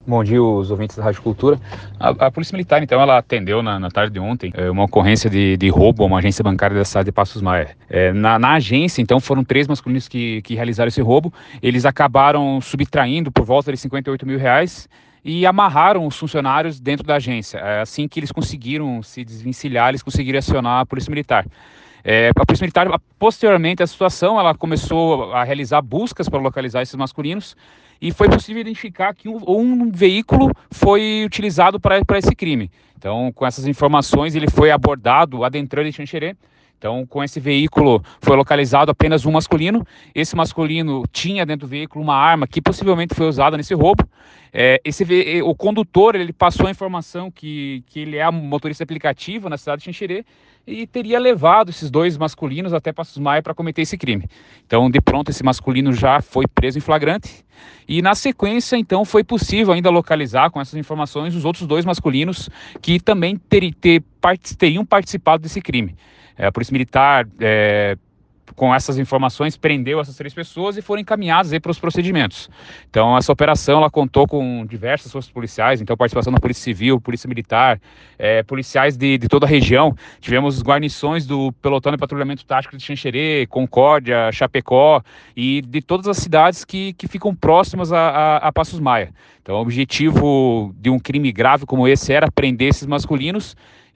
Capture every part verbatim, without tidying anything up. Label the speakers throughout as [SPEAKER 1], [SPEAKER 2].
[SPEAKER 1] Bom dia, os ouvintes da Rádio Cultura. A, a Polícia Militar, então, ela atendeu na, na tarde de ontem é, uma ocorrência de, de roubo a uma agência bancária da cidade de Passos Maia. É, na, na agência, então, foram três masculinos que, que realizaram esse roubo. Eles acabaram subtraindo por volta de cinquenta e oito mil reais e amarraram os funcionários dentro da agência. É, assim que eles conseguiram se desvencilhar, eles conseguiram acionar a Polícia Militar. É, a Polícia Militar, posteriormente à situação, ela começou a realizar buscas para localizar esses masculinos e foi possível identificar que um, um veículo foi utilizado para esse crime. Então, com essas informações, ele foi abordado adentrando em Xanxerê. Então, com esse veículo foi localizado apenas um masculino. Esse masculino tinha dentro do veículo uma arma que possivelmente foi usada nesse roubo. É, esse, o condutor ele passou a informação que, que ele é um motorista aplicativo na cidade de Xanxerê e teria levado esses dois masculinos até Passos Maia para cometer esse crime. Então, de pronto, esse masculino já foi preso em flagrante e, na sequência, então, foi possível ainda localizar com essas informações os outros dois masculinos que também ter, ter, teriam participado desse crime. É, a Polícia Militar, é, com essas informações, prendeu essas três pessoas e foram encaminhadas para os procedimentos. Então, essa operação ela contou com diversas forças policiais, então participação da Polícia Civil, Polícia Militar, é, policiais de, de toda a região. Tivemos guarnições do Pelotão de Patrulhamento Tático de Xanxerê, Concórdia, Chapecó e de todas as cidades que, que ficam próximas a, a, a Passos Maia. Então, o objetivo de um crime grave como esse era prender esses masculinos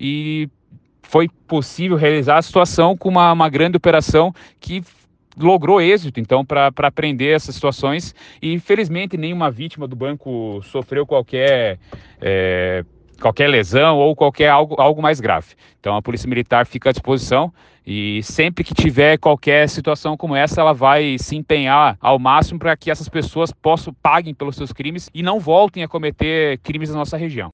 [SPEAKER 1] e foi possível realizar a situação com uma, uma grande operação que logrou êxito, então, para prender essas situações e, felizmente, nenhuma vítima do banco sofreu qualquer, é, qualquer lesão ou qualquer algo, algo mais grave. Então, a Polícia Militar fica à disposição e sempre que tiver qualquer situação como essa, ela vai se empenhar ao máximo para que essas pessoas possam, paguem pelos seus crimes e não voltem a cometer crimes na nossa região.